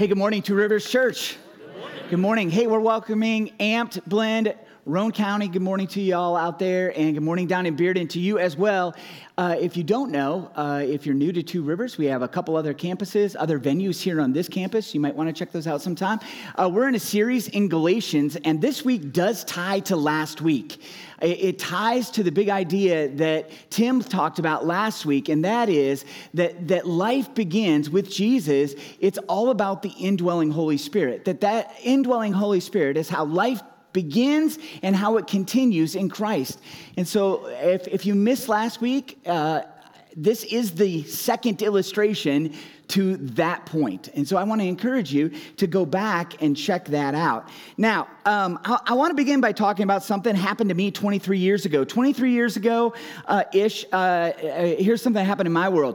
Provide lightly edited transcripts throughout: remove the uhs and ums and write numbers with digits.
Hey, good morning, Two Rivers Church. Good morning. Hey, we're welcoming Amped Blend, Roane County. Good morning to you all out there, and good morning down in Bearden to you as well. If you don't know, if you're new to Two Rivers, we have a couple other campuses, other venues here on this campus. You might want to check those out sometime. We're in a series in Galatians, and this week does tie to last week. It ties to the big idea that Tim talked about last week, and that is that life begins with Jesus. It's all about the indwelling Holy Spirit, that indwelling Holy Spirit is how life begins and how it continues in Christ. And so if you missed last week, this is the second illustration to that point. And so I want to encourage you to go back and check that out. Now, I want to begin by talking about something that happened to me 23 years ago. 23 years ago, here's something that happened in my world.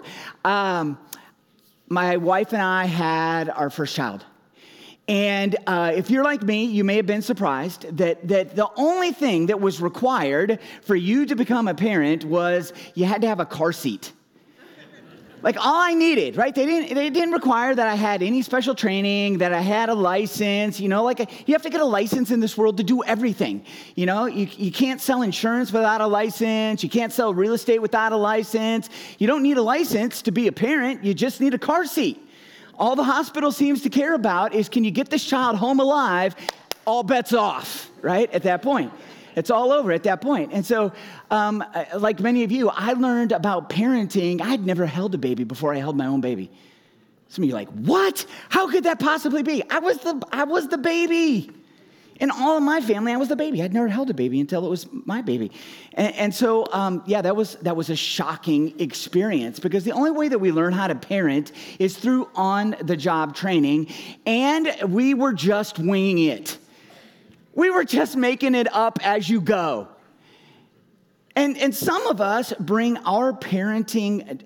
My wife and I had our first child. And if you're like me, you may have been surprised that the only thing that was required for you to become a parent was you had to have a car seat. Like all I needed, right? They didn't require that I had any special training, that I had a license. You know, you have to get a license in this world to do everything. You know, you can't sell insurance without a license. You can't sell real estate without a license. You don't need a license to be a parent. You just need a car seat. All the hospital seems to care about is, can you get this child home alive? All bets off, right? At that point. It's all over at that point. And so, like many of you, I learned about parenting. I'd never held a baby before I held my own baby. Some of you are like, what? How could that possibly be? I was the baby. In all of my family, I was the baby. I'd never held a baby until it was my baby. And so, that was a shocking experience, because the only way that we learn how to parent is through on-the-job training, and we were just winging it. We were just making it up as you go. And some of us bring our parenting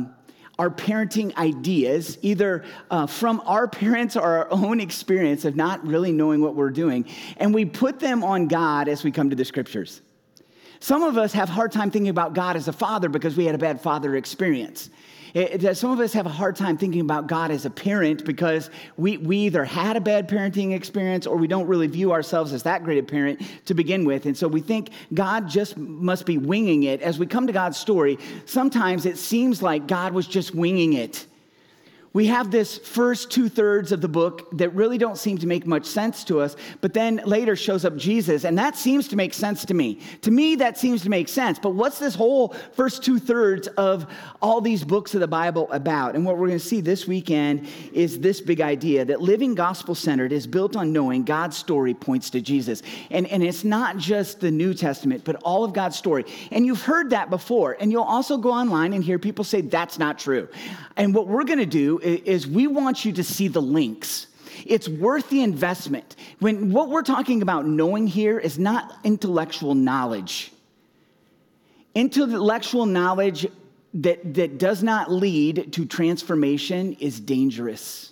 ideas, either from our parents or our own experience of not really knowing what we're doing, and we put them on God as we come to the scriptures. Some of us have a hard time thinking about God as a father because we had a bad father experience. Some of us have a hard time thinking about God as a parent because we either had a bad parenting experience or we don't really view ourselves as that great a parent to begin with. And so we think God just must be winging it. As we come to God's story, sometimes it seems like God was just winging it. We have this first 2/3 of the book that really don't seem to make much sense to us, but then later shows up Jesus, and that seems to make sense to me. To me, that seems to make sense, but what's this whole first 2/3 of all these books of the Bible about? And what we're going to see this weekend is this big idea that living gospel-centered is built on knowing God's story points to Jesus. And it's not just the New Testament, but all of God's story. And you've heard that before, and you'll also go online and hear people say that's not true. And what we're going to do is we want you to see the links. It's worth the investment. When what we're talking about knowing here is not intellectual knowledge. Intellectual knowledge that does not lead to transformation is dangerous.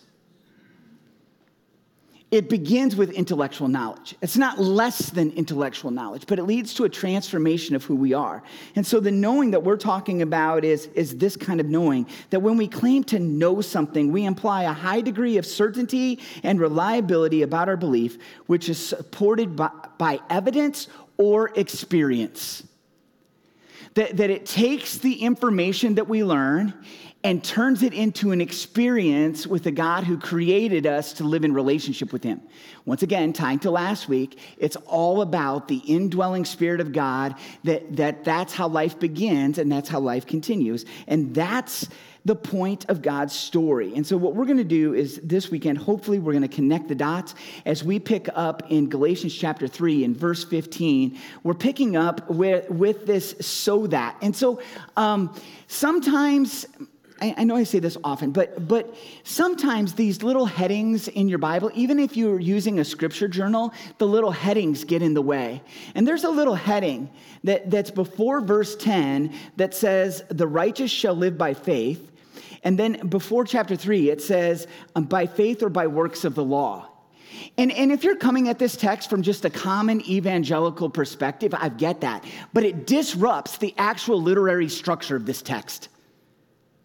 It begins with intellectual knowledge. It's not less than intellectual knowledge, but it leads to a transformation of who we are. And so the knowing that we're talking about is this kind of knowing, that when we claim to know something, we imply a high degree of certainty and reliability about our belief, which is supported by evidence or experience. That it takes the information that we learn and turns it into an experience with the God who created us to live in relationship with him. Once again, tying to last week, it's all about the indwelling Spirit of God, that's how life begins and that's how life continues. And that's the point of God's story. And so what we're going to do is this weekend, hopefully we're going to connect the dots as we pick up in Galatians chapter 3 and verse 15. We're picking up with this so that. And so sometimes, I know I say this often, but sometimes these little headings in your Bible, even if you're using a scripture journal, the little headings get in the way. And there's a little heading that's before verse 10 that says, the righteous shall live by faith. And then before chapter 3, it says, by faith or by works of the law. And if you're coming at this text from just a common evangelical perspective, I get that. But it disrupts the actual literary structure of this text.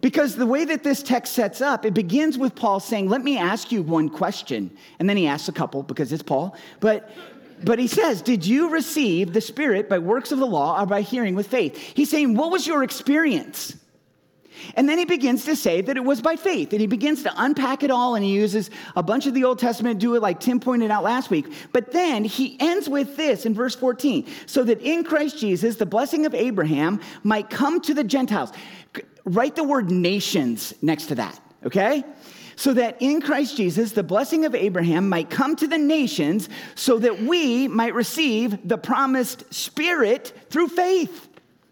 Because the way that this text sets up, it begins with Paul saying, let me ask you one question. And then he asks a couple because it's Paul. But he says, did you receive the Spirit by works of the law or by hearing with faith? He's saying, what was your experience? And then he begins to say that it was by faith. And he begins to unpack it all, and he uses a bunch of the Old Testament to do it like Tim pointed out last week. But then he ends with this in verse 14. So that in Christ Jesus, the blessing of Abraham might come to the Gentiles. Write the word nations next to that, okay? So that in Christ Jesus, the blessing of Abraham might come to the nations so that we might receive the promised Spirit through faith.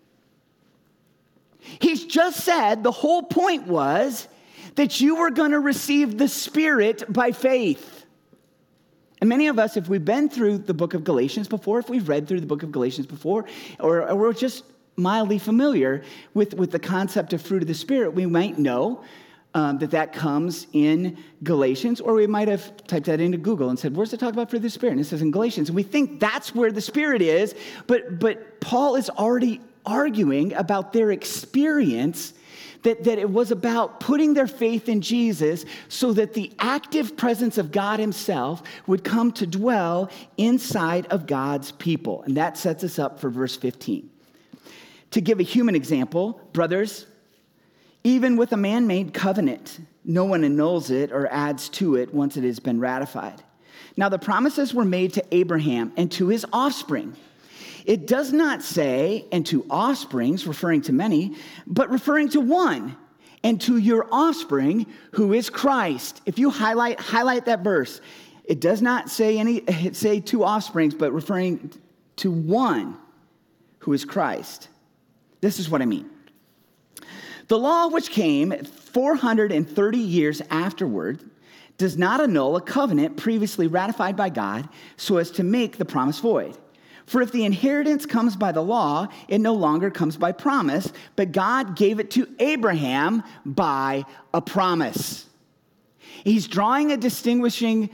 He's just said the whole point was that you were going to receive the Spirit by faith. And many of us, if we've been through the book of Galatians before, if we've read through the book of Galatians before, or we're just mildly familiar with the concept of fruit of the Spirit, we might know that comes in Galatians, or we might have typed that into Google and said, where's the talk about fruit of the Spirit? And it says in Galatians. And we think that's where the Spirit is, but Paul is already arguing about their experience, that it was about putting their faith in Jesus so that the active presence of God himself would come to dwell inside of God's people. And that sets us up for verse 15. To give a human example, brothers, even with a man-made covenant, no one annuls it or adds to it once it has been ratified. Now the promises were made to Abraham and to his offspring. It does not say, and to offsprings, referring to many, but referring to one, and to your offspring, who is Christ. If you highlight that verse, it does not say two offsprings, but referring to one, who is Christ. This is what I mean. The law which came 430 years afterward does not annul a covenant previously ratified by God so as to make the promise void. For if the inheritance comes by the law, it no longer comes by promise, but God gave it to Abraham by a promise. He's drawing a distinguishing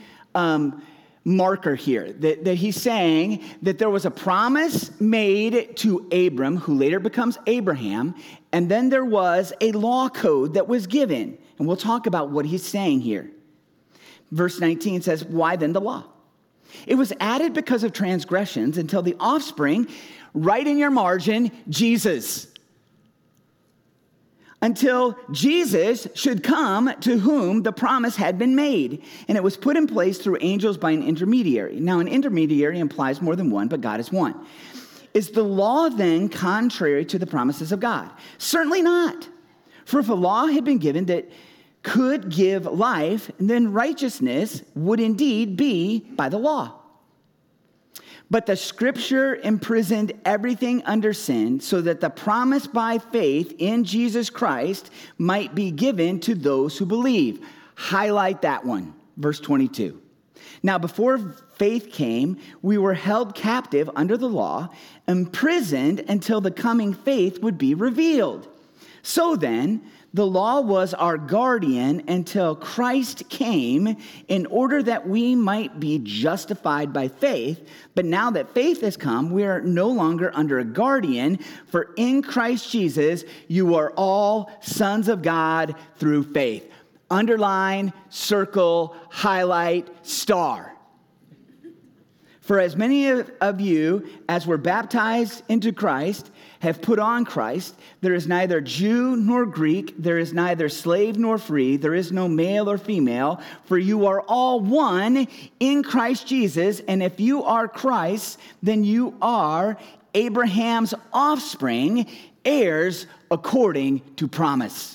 marker here, that he's saying that there was a promise made to Abram, who later becomes Abraham, and then there was a law code that was given. And we'll talk about what he's saying here. Verse 19 says, why then the law? It was added because of transgressions until the offspring, right in your margin, Jesus. Until Jesus should come to whom the promise had been made. And it was put in place through angels by an intermediary. Now, an intermediary implies more than one, but God is one. Is the law then contrary to the promises of God? Certainly not. For if a law had been given that could give life, then righteousness would indeed be by the law. But the scripture imprisoned everything under sin so that the promise by faith in Jesus Christ might be given to those who believe. Highlight that one, verse 22. Now, before faith came, we were held captive under the law, imprisoned until the coming faith would be revealed. So then, the law was our guardian until Christ came in order that we might be justified by faith. But now that faith has come, we are no longer under a guardian, for in Christ Jesus, you are all sons of God through faith. Underline, circle, highlight, star. For as many of you as were baptized into Christ have put on Christ, there is neither Jew nor Greek, there is neither slave nor free, there is no male or female, for you are all one in Christ Jesus. And if you are Christ, then you are Abraham's offspring, heirs according to promise.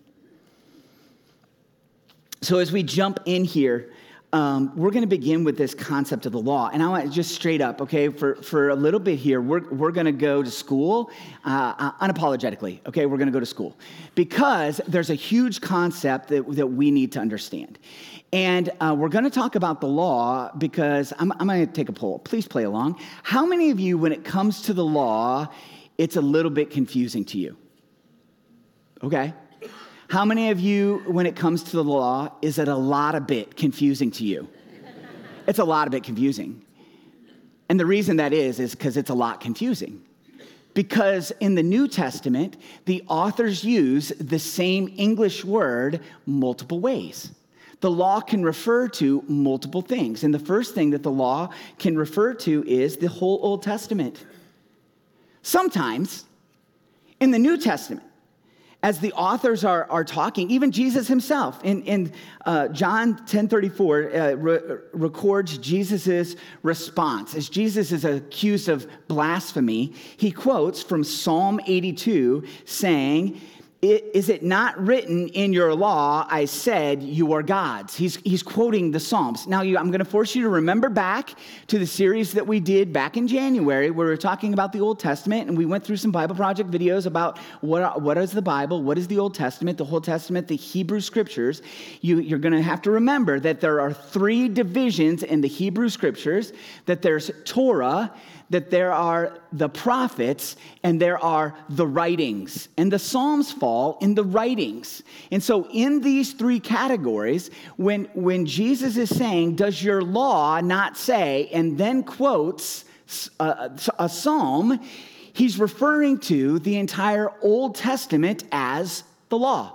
So as we jump in here, we're going to begin with this concept of the law. And I want to just straight up, okay, for a little bit here, we're going to go to school unapologetically, okay? We're going to go to school because there's a huge concept that we need to understand. And we're going to talk about the law because I'm going to take a poll. Please play along. How many of you, when it comes to the law, it's a little bit confusing to you? Okay. How many of you, when it comes to the law, is it a lot of bit confusing to you? It's a lot of bit confusing. And the reason that is because it's a lot confusing. because in the New Testament, the authors use the same English word multiple ways. The law can refer to multiple things. And the first thing that the law can refer to is the whole Old Testament. Sometimes in the New Testament, as the authors are talking, even Jesus himself in John 10:34 records Jesus' response. As Jesus is accused of blasphemy, he quotes from Psalm 82 saying, "Is it not written in your law, I said you are gods?" He's quoting the Psalms. Now, I'm going to force you to remember back to the series that we did back in January, where we were talking about the Old Testament, and we went through some Bible Project videos about what is the Bible, what is the Old Testament, the Old Testament, the Hebrew Scriptures. You're going to have to remember that there are three divisions in the Hebrew Scriptures, that there's Torah, that there are the prophets, and there are the writings. And the Psalms fall in the writings. And so in these three categories, when Jesus is saying, "Does your law not say," and then quotes a psalm, he's referring to the entire Old Testament as the law.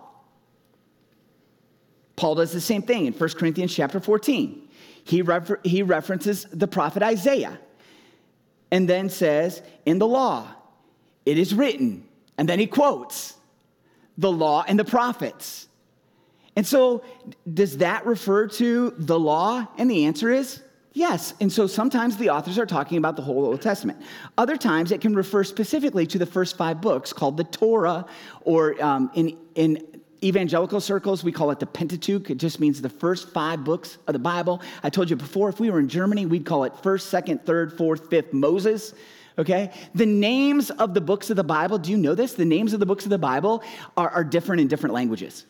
Paul does the same thing in 1 Corinthians chapter 14. He references the prophet Isaiah, and then says, "In the law, it is written." And then he quotes the law and the prophets. And so, does that refer to the law? And the answer is yes. And so sometimes the authors are talking about the whole Old Testament. Other times it can refer specifically to the first 5 books called the Torah, or in evangelical circles, we call it the Pentateuch. It just means the first 5 books of the Bible. I told you before, if we were in Germany, we'd call it 1st, 2nd, 3rd, 4th, 5th Moses, okay? The names of the books of the Bible, do you know this? The names of the books of the Bible are different in different languages.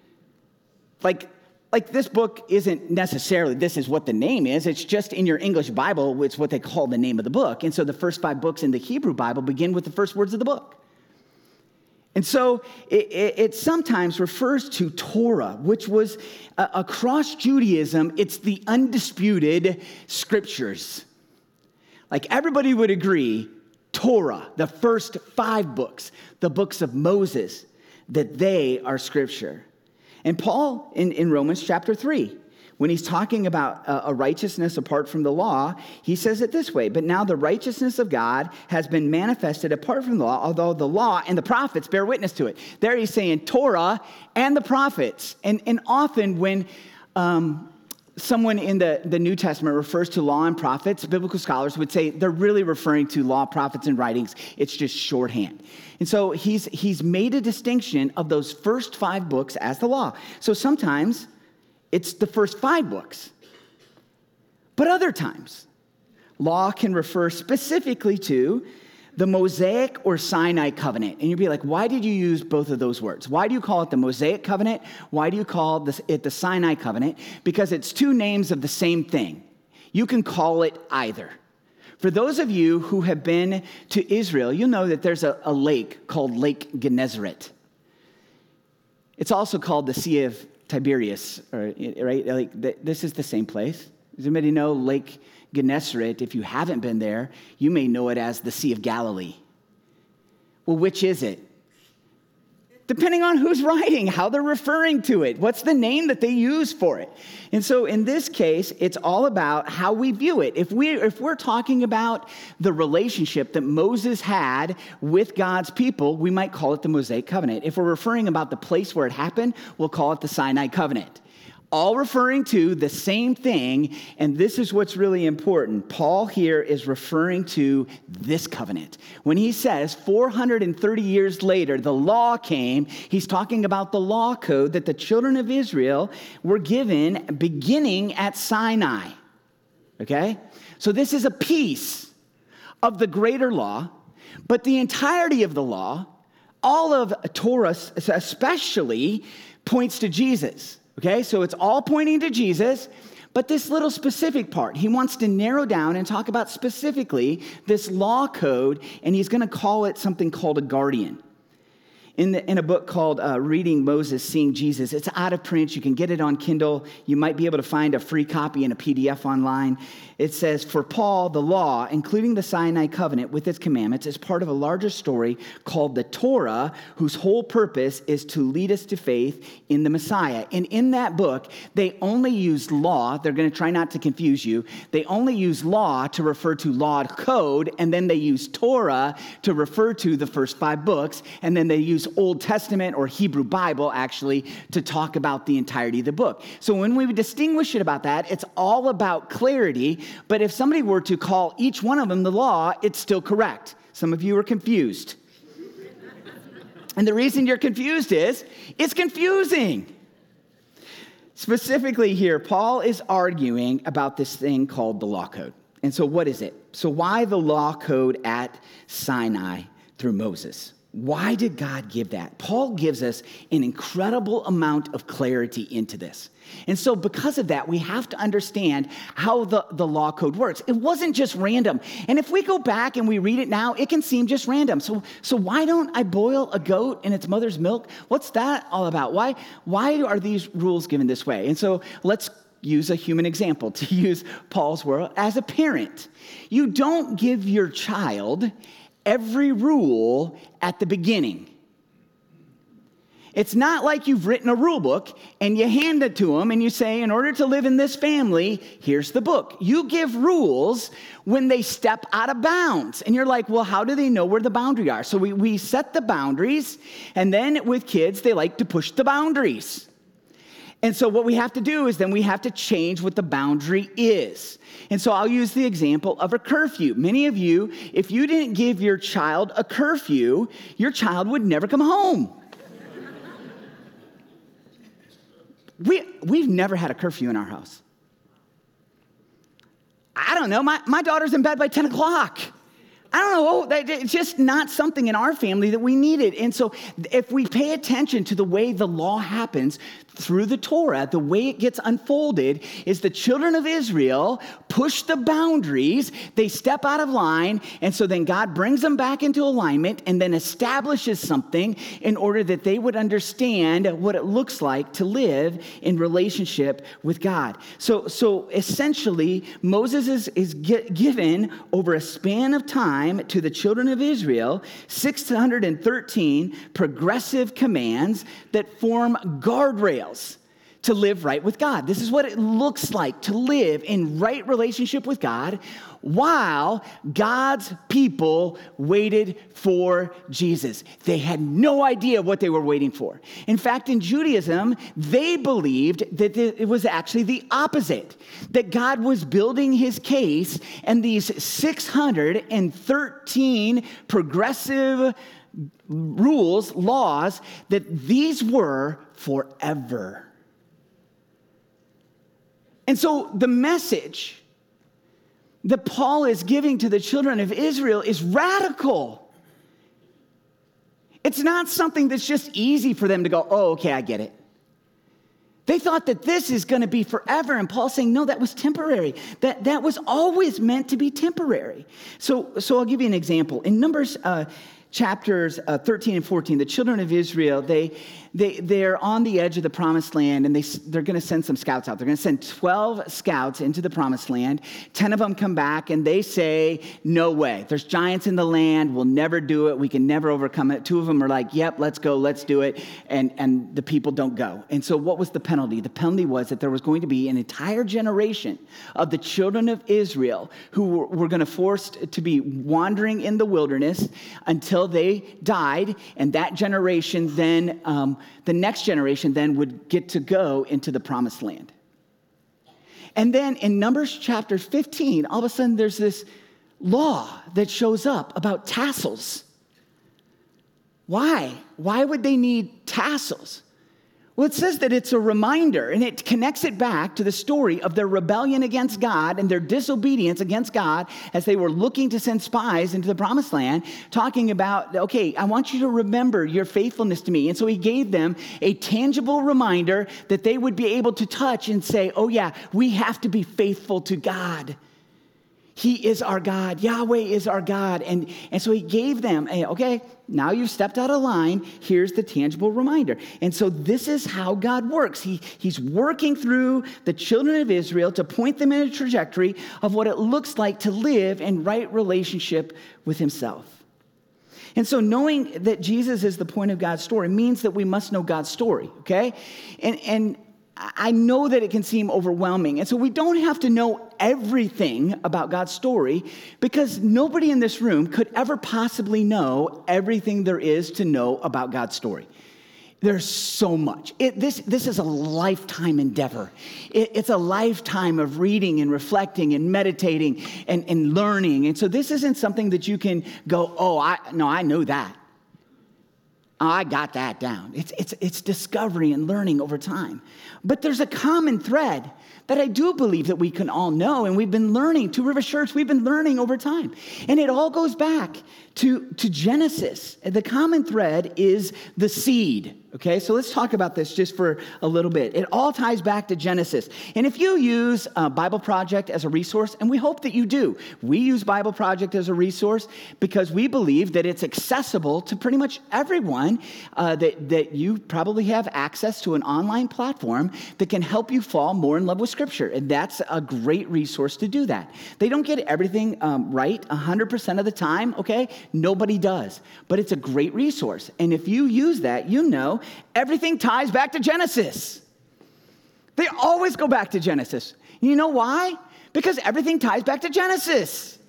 Like this book isn't necessarily, this is what the name is. It's just in your English Bible, it's what they call the name of the book. And so the first 5 books in the Hebrew Bible begin with the first words of the book. And so it sometimes refers to Torah, which was across Judaism, it's the undisputed scriptures. Like everybody would agree, Torah, the first 5 books, the books of Moses, that they are scripture. And Paul, in Romans chapter 3, when he's talking about a righteousness apart from the law, he says it this way: "But now the righteousness of God has been manifested apart from the law, although the law and the prophets bear witness to it." There he's saying Torah and the prophets. And often when someone in the New Testament refers to law and prophets, biblical scholars would say they're really referring to law, prophets, and writings. It's just shorthand. And so he's made a distinction of those first 5 books as the law. So sometimes it's the first 5 books. But other times, law can refer specifically to the Mosaic or Sinai covenant. And you'd be like, why did you use both of those words? Why do you call it the Mosaic covenant? Why do you call it the Sinai covenant? Because it's 2 names of the same thing. You can call it either. For those of you who have been to Israel, you'll know that there's a lake called Lake Gennesaret. It's also called the Sea of Tiberias, right? Like this is the same place. Does anybody know Lake Gennesaret? If you haven't been there, you may know it as the Sea of Galilee. Well, which is it? Depending on who's writing, how they're referring to it, what's the name that they use for it. And so in this case, it's all about how we view it. If we're talking about the relationship that Moses had with God's people, we might call it the Mosaic covenant. If we're referring about the place where it happened, we'll call it the Sinai covenant. All referring to the same thing, and this is what's really important. Paul here is referring to this covenant. When he says 430 years later, the law came, he's talking about the law code that the children of Israel were given beginning at Sinai. Okay? So this is a piece of the greater law, but the entirety of the law, all of Torah especially, points to Jesus. Okay, so it's all pointing to Jesus, but this little specific part, he wants to narrow down and talk about specifically this law code, and he's going to call it something called a guardian. in a book called Reading Moses, Seeing Jesus. It's out of print. You can get it on Kindle. You might be able to find a free copy in a PDF online. It says, for Paul, the law, including the Sinai covenant with its commandments, is part of a larger story called the Torah, whose whole purpose is to lead us to faith in the Messiah. And in that book, they only use law. They're going to try not to confuse you. They only use law to refer to law code, and then they use Torah to refer to the first 5 books, and then they use Old Testament or Hebrew Bible, actually, to talk about the entirety of the book. So when we distinguish it about that, it's all about clarity. But if somebody were to call each one of them the law, it's still correct. Some of you are confused. And the reason you're confused is, it's confusing. Specifically here, Paul is arguing about this thing called the law code. And so what is it? So why the law code at Sinai through Moses? Why did God give that? Paul gives us an incredible amount of clarity into this. And so because of that, we have to understand how the law code works. It wasn't just random. And if we go back and we read it now, it can seem just random. So why don't I boil a goat in its mother's milk? What's that all about? Why are these rules given this way? And so let's use a human example to use Paul's word. As a parent, you don't give your child every rule at the beginning. It's not like you've written a rule book and you hand it to them and you say, in order to live in this family, here's the book. You give rules when they step out of bounds. And you're like, well, how do they know where the boundaries are? So we set the boundaries, and then with kids, they like to push the boundaries. And so what we have to do is then we have to change what the boundary is. And so I'll use the example of a curfew. Many of you, if you didn't give your child a curfew, your child would never come home. We've never had a curfew in our house. I don't know. My daughter's in bed by 10 o'clock. I don't know. It's just not something in our family that we needed. And so if we pay attention to the way the law happens through the Torah, the way it gets unfolded is the children of Israel push the boundaries, they step out of line, and so then God brings them back into alignment and then establishes something in order that they would understand what it looks like to live in relationship with God. So essentially, Moses is given over a span of time to the children of Israel 613 progressive commands that form guardrails to live right with God. This is what it looks like to live in right relationship with God while God's people waited for Jesus. They had no idea what they were waiting for. In fact, in Judaism, they believed that it was actually the opposite, that God was building his case, and these 613 progressive rules, laws, that these were forever. And so the message that Paul is giving to the children of Israel is radical. It's not something that's just easy for them to go, oh, okay, I get it. They thought that this is going to be forever. And Paul's saying, no, that was temporary. That was always meant to be temporary. So I'll give you an example. In Numbers chapters 13 and 14, the children of Israel, they're on the edge of the promised land, and they're going to send some scouts out. They're going to send 12 scouts into the promised land. 10 of them come back, and they say, no way. There's giants in the land. We'll never do it. We can never overcome it. 2 of them are like, yep, let's go. Let's do it. And the people don't go. And so what was the penalty? The penalty was that there was going to be an entire generation of the children of Israel who were going to forced to be wandering in the wilderness until they died, and that generation then, the next generation then would get to go into the promised land. And then in Numbers chapter 15, all of a sudden there's this law that shows up about tassels. Why? Why would they need tassels? Well, it says that it's a reminder, and it connects it back to the story of their rebellion against God and their disobedience against God as they were looking to send spies into the promised land, talking about, okay, I want you to remember your faithfulness to me. And so he gave them a tangible reminder that they would be able to touch and say, oh yeah, we have to be faithful to God. He is our God. Yahweh is our God. And so he gave them, okay, now you've stepped out of line. Here's the tangible reminder. And so this is how God works. He's working through the children of Israel to point them in a trajectory of what it looks like to live in right relationship with himself. And so knowing that Jesus is the point of God's story means that we must know God's story, okay? And I know that it can seem overwhelming. And so we don't have to know everything about God's story because nobody in this room could ever possibly know everything there is to know about God's story. There's so much. This is a lifetime endeavor. It's a lifetime of reading and reflecting and meditating and learning. And so this isn't something that you can go, I know that. I got that down. It's discovery and learning over time. But there's a common thread that I do believe that we can all know, and we've been learning. Two Rivers Church, we've been learning over time. And it all goes back to Genesis. The common thread is the seed. Okay, so let's talk about this just for a little bit. It all ties back to Genesis. And if you use Bible Project as a resource, and we hope that you do, we use Bible Project as a resource because we believe that it's accessible to pretty much everyone, that you probably have access to an online platform that can help you fall more in love with Scripture. And that's a great resource to do that. They don't get everything right 100% of the time, okay? Nobody does. But it's a great resource. And if you use that, you know everything ties back to Genesis. They always go back to Genesis. You know why? Because everything ties back to Genesis.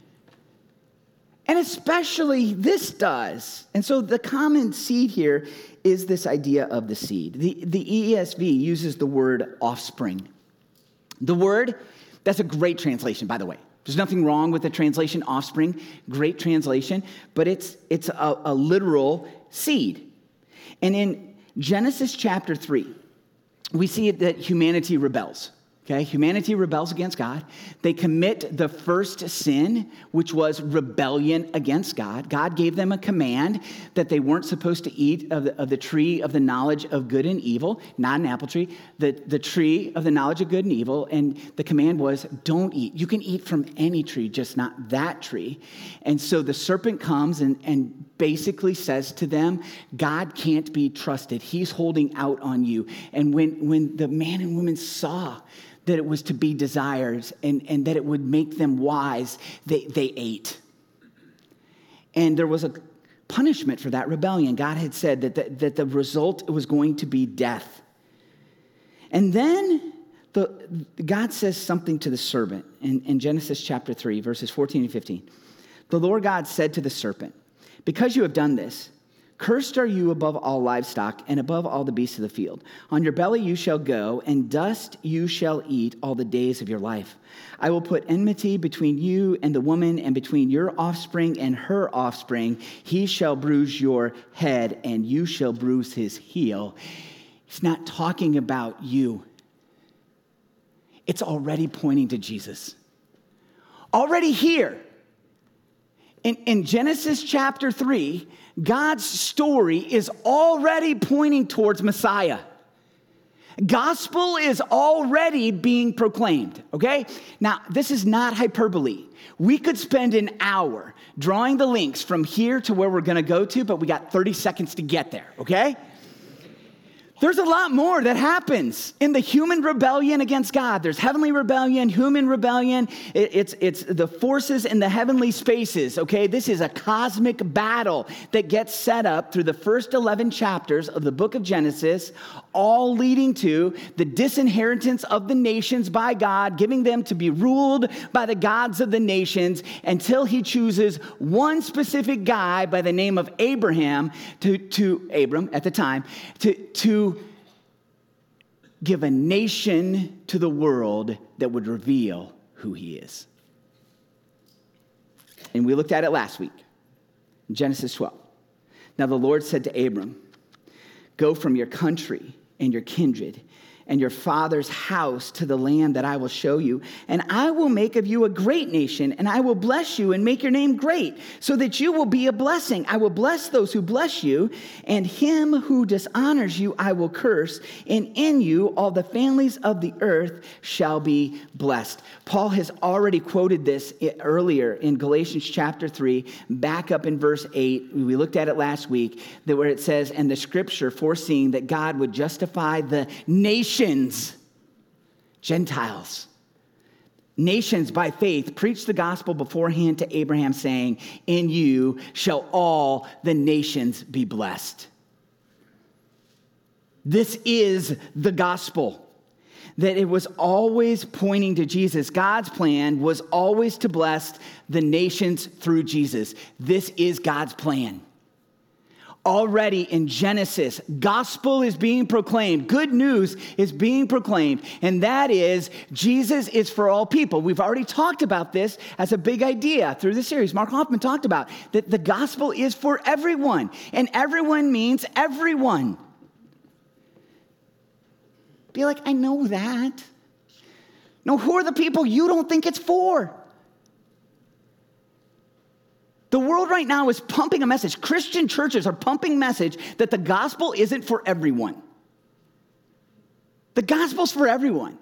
And especially this does. And so the common seed here is this idea of the seed. The ESV uses the word offspring. The word, that's a great translation, by the way. There's nothing wrong with the translation offspring. Great translation. But it's a literal seed. And in Genesis chapter 3, we see that humanity rebels. Okay, humanity rebels against God. They commit the first sin, which was rebellion against God. God gave them a command that they weren't supposed to eat of the tree of the knowledge of good and evil, not an apple tree, the tree of the knowledge of good and evil. And the command was, don't eat. You can eat from any tree, just not that tree. And so the serpent comes and basically says to them, God can't be trusted. He's holding out on you. And when the man and woman saw that it was to be desired and that it would make them wise, they ate. And there was a punishment for that rebellion. God had said that the result was going to be death. And then God says something to the serpent in Genesis chapter 3, verses 14 and 15. The Lord God said to the serpent, because you have done this, cursed are you above all livestock and above all the beasts of the field. On your belly you shall go, and dust you shall eat all the days of your life. I will put enmity between you and the woman, and between your offspring and her offspring. He shall bruise your head, and you shall bruise his heel. He's not talking about you. It's already pointing to Jesus. Already here. In Genesis chapter 3, God's story is already pointing towards Messiah. Gospel is already being proclaimed, okay? Now, this is not hyperbole. We could spend an hour drawing the links from here to where we're going to go to, but we got 30 seconds to get there, okay? There's a lot more that happens in the human rebellion against God. There's heavenly rebellion, human rebellion. It's the forces in the heavenly spaces, okay? This is a cosmic battle that gets set up through the first 11 chapters of the book of Genesis, all leading to the disinheritance of the nations by God, giving them to be ruled by the gods of the nations until he chooses one specific guy by the name of Abraham to Abram at the time, to give a nation to the world that would reveal who he is. And we looked at it last week, in Genesis 12. Now the Lord said to Abram, go from your country and your kindred and your father's house to the land that I will show you. And I will make of you a great nation, and I will bless you and make your name great, so that you will be a blessing. I will bless those who bless you, and him who dishonors you I will curse. And in you all the families of the earth shall be blessed. Paul has already quoted this earlier in Galatians chapter 3, back up in verse 8. We looked at it last week, that where it says, and the scripture foreseeing that God would justify the nations, Gentiles, nations by faith, preached the gospel beforehand to Abraham, saying, in you shall all the nations be blessed. This is the gospel, that it was always pointing to Jesus. God's plan was always to bless the nations through Jesus. This is God's plan. Already in Genesis, gospel is being proclaimed. Good news is being proclaimed, and that is Jesus is for all people. We've already talked about this as a big idea through the series. Mark Hoffman talked about that the gospel is for everyone, and everyone means everyone. Be like, I know that. No, who are the people you don't think it's for? The world right now is pumping a message. Christian churches are pumping a message that the gospel isn't for everyone. The gospel's for everyone.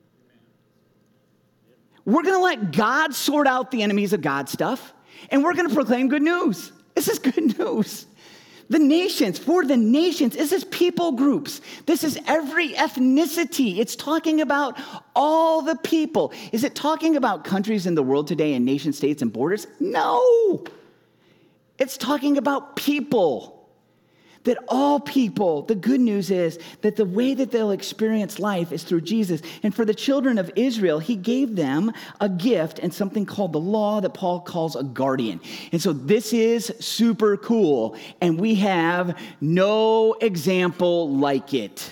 We're going to let God sort out the enemies of God stuff, and we're going to proclaim good news. This is good news. The nations, for the nations, this is people groups. This is every ethnicity. It's talking about all the people. Is it talking about countries in the world today and nation states and borders? No. It's talking about people. That all people, the good news is that the way that they'll experience life is through Jesus. And for the children of Israel, he gave them a gift and something called the law that Paul calls a guardian. And so this is super cool. And we have no example like it.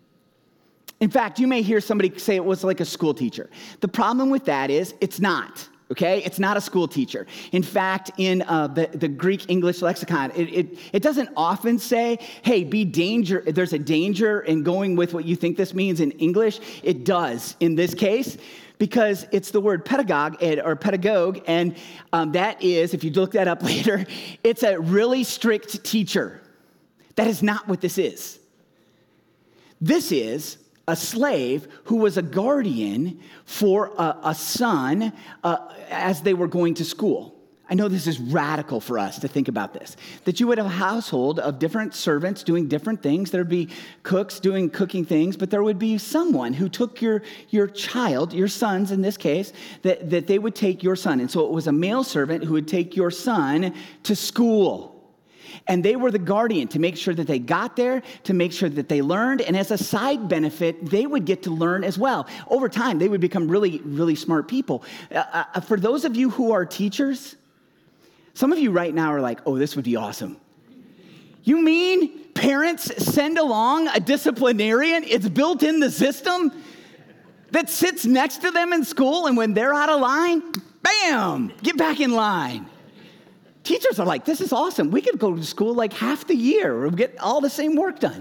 In fact, you may hear somebody say it was like a school teacher. The problem with that is it's not. Okay, it's not a school teacher. In fact, in the Greek English lexicon, it doesn't often say, hey, there's a danger in going with what you think this means in English. It does in this case, because it's the word pedagogue, and that is, if you look that up later, it's a really strict teacher. That is not what this is. This is a slave who was a guardian for a son as they were going to school. I know this is radical for us to think about this, that you would have a household of different servants doing different things. There would be cooks doing cooking things, but there would be someone who took your child, your sons in this case, that they would take your son. And so it was a male servant who would take your son to school. And they were the guardian to make sure that they got there, to make sure that they learned. And as a side benefit, they would get to learn as well. Over time, they would become really, really smart people. For those of you who are teachers, some of you right now are like, oh, this would be awesome. You mean parents send along a disciplinarian? It's built in the system that sits next to them in school, and when they're out of line, bam, get back in line. Teachers are like, this is awesome. We could go to school like half the year. We'll get all the same work done.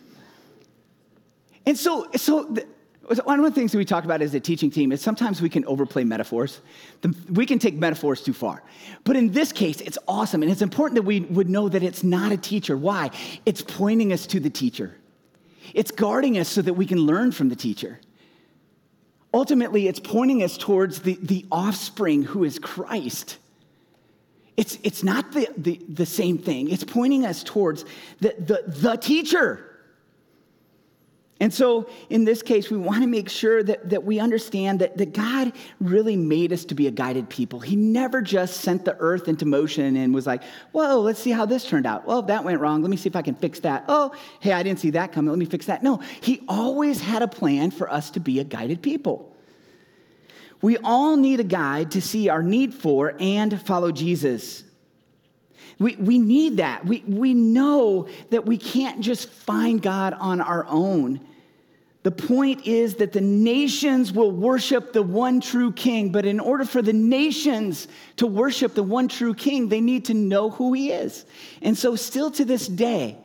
And so one of the things that we talk about as a teaching team is sometimes we can overplay metaphors. We can take metaphors too far. But in this case, it's awesome. And it's important that we would know that it's not a teacher. Why? It's pointing us to the teacher. It's guarding us so that we can learn from the teacher. Ultimately, it's pointing us towards the offspring who is Christ. It's not the same thing. It's pointing us towards the teacher. And so in this case, we want to make sure that we understand that God really made us to be a guided people. He never just sent the earth into motion and was like, whoa, let's see how this turned out. Well, that went wrong. Let me see if I can fix that. Oh, hey, I didn't see that coming. Let me fix that. No, he always had a plan for us to be a guided people. We all need a guide to see our need for and follow Jesus. We need that. We know that we can't just find God on our own. The point is that the nations will worship the one true King, but in order for the nations to worship the one true King, they need to know who he is. And so still to this day,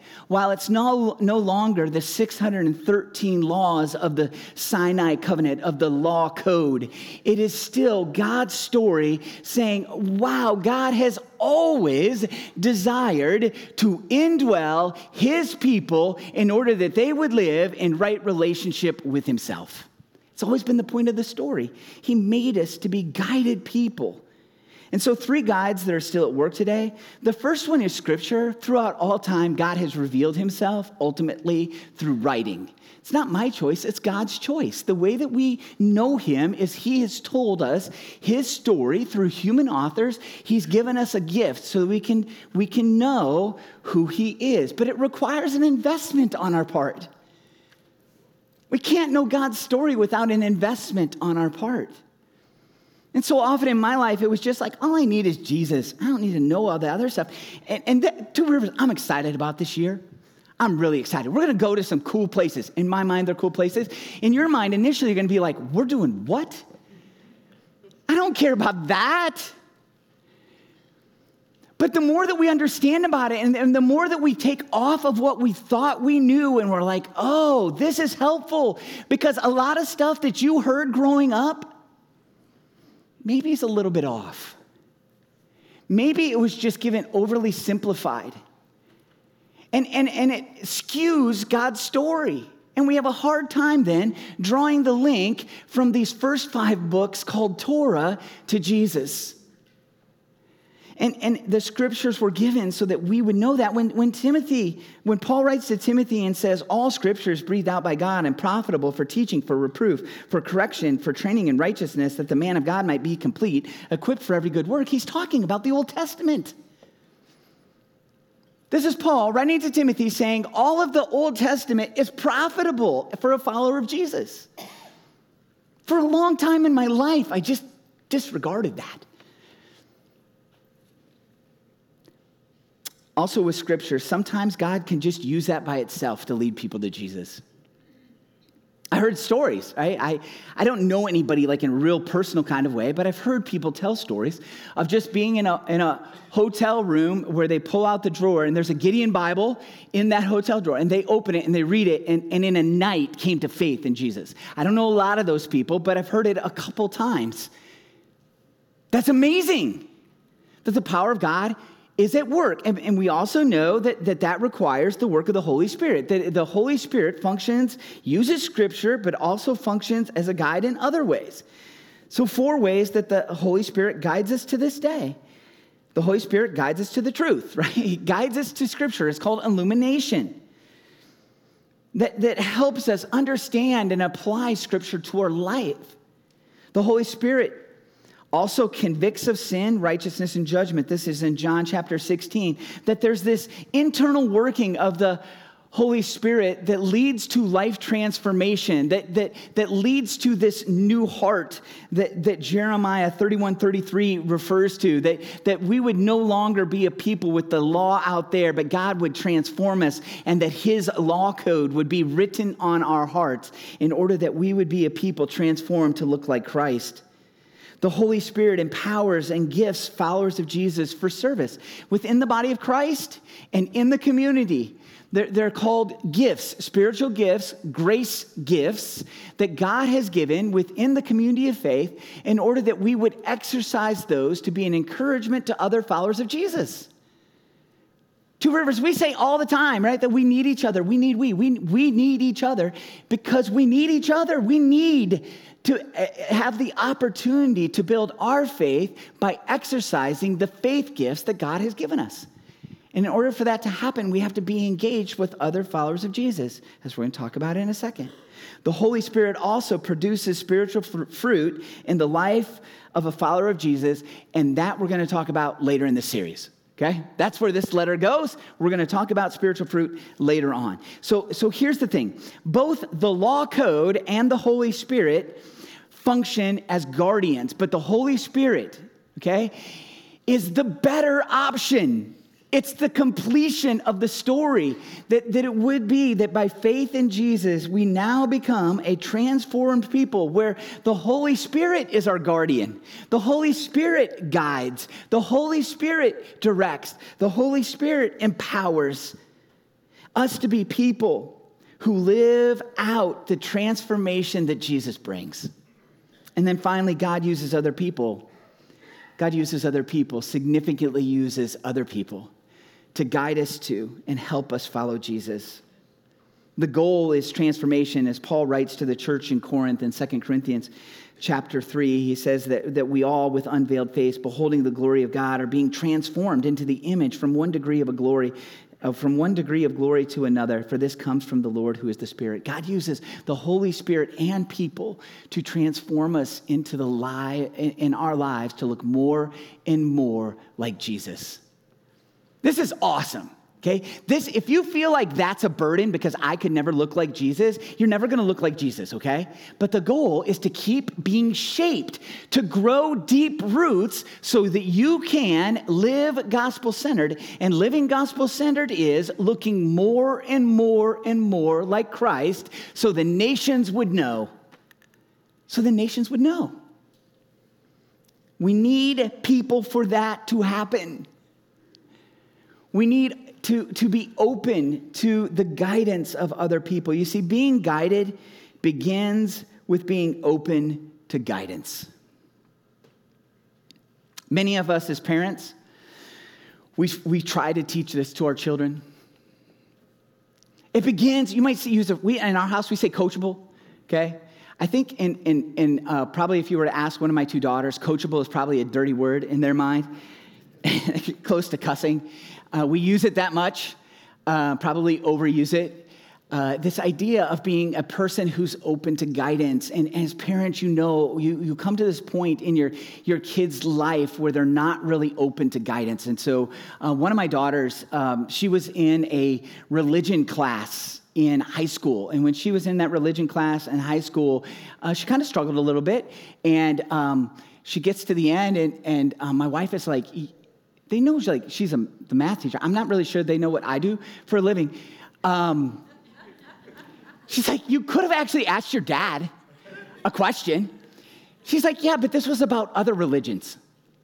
while it's no longer the 613 laws of the Sinai covenant, of the law code, it is still God's story saying, wow, God has always desired to indwell his people in order that they would live in right relationship with himself. It's always been the point of the story. He made us to be guided people. And so 3 guides that are still at work today. The first one is Scripture. Throughout all time, God has revealed himself ultimately through writing. It's not my choice, it's God's choice. The way that we know him is he has told us his story through human authors. He's given us a gift so that we can know who he is. But it requires an investment on our part. We can't know God's story without an investment on our part. And so often in my life, it was just like, all I need is Jesus. I don't need to know all the other stuff. And Two Rivers, I'm excited about this year. I'm really excited. We're going to go to some cool places. In my mind, they're cool places. In your mind, initially, you're going to be like, we're doing what? I don't care about that. But the more that we understand about it and the more that we take off of what we thought we knew and we're like, oh, this is helpful. Because a lot of stuff that you heard growing up, maybe it's a little bit off. Maybe it was just given overly simplified. And it skews God's story. And we have a hard time then drawing the link from these first 5 books called Torah to Jesus. And the scriptures were given so that we would know that. When Paul writes to Timothy and says, all scripture is breathed out by God and profitable for teaching, for reproof, for correction, for training in righteousness, that the man of God might be complete, equipped for every good work, he's talking about the Old Testament. This is Paul writing to Timothy saying, all of the Old Testament is profitable for a follower of Jesus. For a long time in my life, I just disregarded that. Also with Scripture, sometimes God can just use that by itself to lead people to Jesus. I heard stories, right? I don't know anybody like in a real personal kind of way, but I've heard people tell stories of just being in a hotel room where they pull out the drawer and there's a Gideon Bible in that hotel drawer and they open it and they read it and in a night came to faith in Jesus. I don't know a lot of those people, but I've heard it a couple times. That's amazing that the power of God is at work. And we also know that requires the work of the Holy Spirit. That the Holy Spirit uses Scripture, but also functions as a guide in other ways. So 4 ways that the Holy Spirit guides us to this day. The Holy Spirit guides us to the truth, right? He guides us to Scripture. It's called illumination. That helps us understand and apply Scripture to our life. The Holy Spirit also convicts of sin, righteousness, and judgment. This is in John chapter 16, that there's this internal working of the Holy Spirit that leads to life transformation, that leads to this new heart that Jeremiah 31:33 refers to, that we would no longer be a people with the law out there, but God would transform us and that his law code would be written on our hearts in order that we would be a people transformed to look like Christ. The Holy Spirit empowers and gifts followers of Jesus for service within the body of Christ and in the community. They're called gifts, spiritual gifts, grace gifts that God has given within the community of faith in order that we would exercise those to be an encouragement to other followers of Jesus. Two Rivers, we say all the time, right, that we need each other. We need each other because we need each other. We need to have the opportunity to build our faith by exercising the faith gifts that God has given us. And in order for that to happen, we have to be engaged with other followers of Jesus, as we're going to talk about in a second. The Holy Spirit also produces spiritual fruit in the life of a follower of Jesus, and that we're going to talk about later in the series. Okay? That's where this letter goes. We're going to talk about spiritual fruit later on. So here's the thing. Both the law code and the Holy Spirit function as guardians, but the Holy Spirit, okay, is the better option. It's the completion of the story that it would be that by faith in Jesus, we now become a transformed people where the Holy Spirit is our guardian. The Holy Spirit guides. The Holy Spirit directs. The Holy Spirit empowers. us to be people who live out the transformation that Jesus brings. And then finally, God uses other people. God uses other people, significantly uses other people to guide us to and help us follow Jesus. The goal is transformation, as Paul writes to the church in Corinth in 2 Corinthians chapter 3. He says that we all, with unveiled face, beholding the glory of God, are being transformed into the image from one degree of glory to another, for this comes from the Lord who is the Spirit. God uses the Holy Spirit and people to transform us into in our lives to look more and more like Jesus. This is awesome. Okay, if you feel like that's a burden because I could never look like Jesus, you're never going to look like Jesus, okay? But the goal is to keep being shaped, to grow deep roots so that you can live gospel-centered. And living gospel-centered is looking more and more and more like Christ so the nations would know. So the nations would know. We need people for that to happen. We need to be open to the guidance of other people. You see, being guided begins with being open to guidance. Many of us as parents, we try to teach this to our children. It begins, you might see, in our house we say coachable, okay? I think probably if you were to ask one of my two daughters, coachable is probably a dirty word in their mind, close to cussing. We use it that much, probably overuse it. This idea of being a person who's open to guidance. And as parents, you come to this point in your kid's life where they're not really open to guidance. And so one of my daughters, she was in a religion class in high school. And when she was in that religion class in high school, she kind of struggled a little bit. And she gets to the end, and my wife is like, they know she's the math teacher. I'm not really sure they know what I do for a living. She's like, you could have actually asked your dad a question. She's like, yeah, but this was about other religions.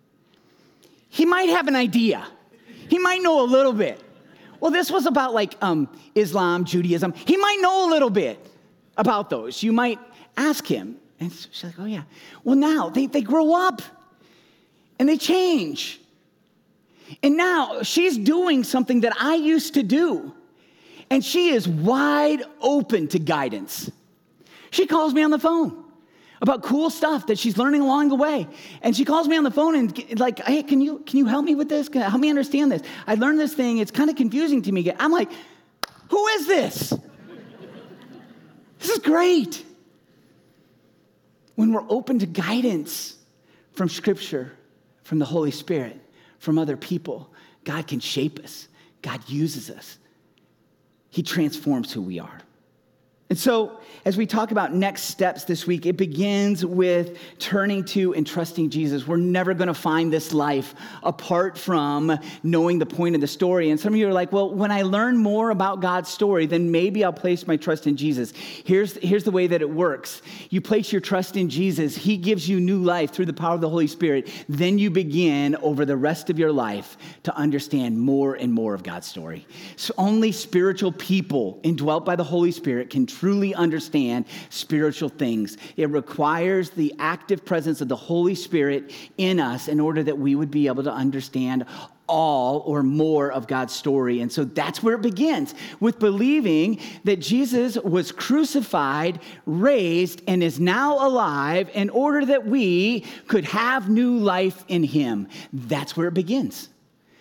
He might have an idea. He might know a little bit. Well, this was about Islam, Judaism. He might know a little bit about those. You might ask him. And she's like, oh yeah. Well, now they grow up and they change. And now she's doing something that I used to do. And she is wide open to guidance. She calls me on the phone about cool stuff that she's learning along the way. And she calls me on the phone and like, hey, can you help me with this? Help me understand this. I learned this thing. It's kind of confusing to me. I'm like, who is this? This is great. When we're open to guidance from Scripture, from the Holy Spirit, from other people, God can shape us. God uses us. He transforms who we are. And so, as we talk about next steps this week, it begins with turning to and trusting Jesus. We're never going to find this life apart from knowing the point of the story. And some of you are like, well, when I learn more about God's story, then maybe I'll place my trust in Jesus. Here's the way that it works. You place your trust in Jesus. He gives you new life through the power of the Holy Spirit. Then you begin over the rest of your life to understand more and more of God's story. So only spiritual people indwelt by the Holy Spirit can truly understand spiritual things. It requires the active presence of the Holy Spirit in us in order that we would be able to understand all or more of God's story. And so that's where it begins, with believing that Jesus was crucified, raised, and is now alive in order that we could have new life in him. That's where it begins.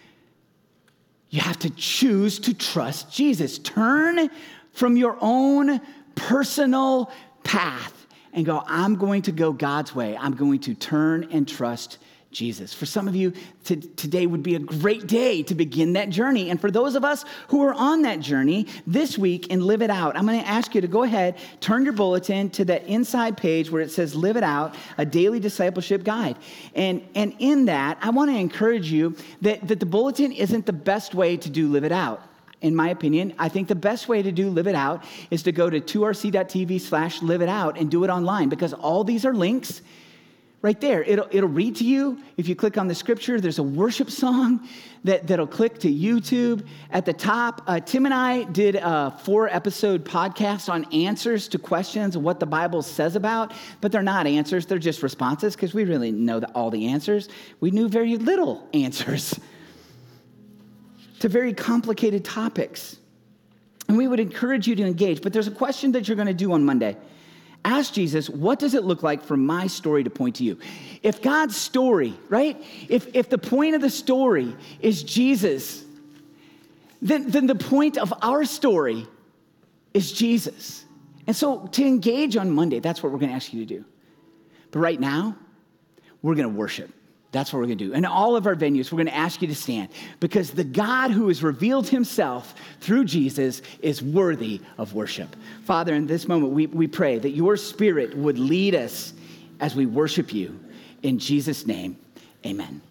You have to choose to trust Jesus. Turn from your own personal path and go, I'm going to go God's way. I'm going to turn and trust Jesus. For some of you, today would be a great day to begin that journey. And for those of us who are on that journey this week and live it out, I'm going to ask you to go ahead, turn your bulletin to that inside page where it says Live It Out, a daily discipleship guide. And in that, I want to encourage you that the bulletin isn't the best way to do Live It Out. In my opinion, I think the best way to do Live It Out is to go to 2rc.tv/live it out and do it online, because all these are links right there. It'll read to you. If you click on the scripture, there's a worship song that'll click to YouTube. At the top, Tim and I did a 4-episode podcast on answers to questions of what the Bible says about, but they're not answers. They're just responses because we really know all the answers. We knew very little answers to very complicated topics. And we would encourage you to engage. But there's a question that you're going to do on Monday. Ask Jesus, what does it look like for my story to point to you? If God's story, right? If the point of the story is Jesus, then the point of our story is Jesus. And so to engage on Monday, that's what we're going to ask you to do. But right now, we're going to worship. That's what we're going to do. In all of our venues, we're going to ask you to stand because the God who has revealed himself through Jesus is worthy of worship. Father, in this moment, we pray that your Spirit would lead us as we worship you. In Jesus' name, amen.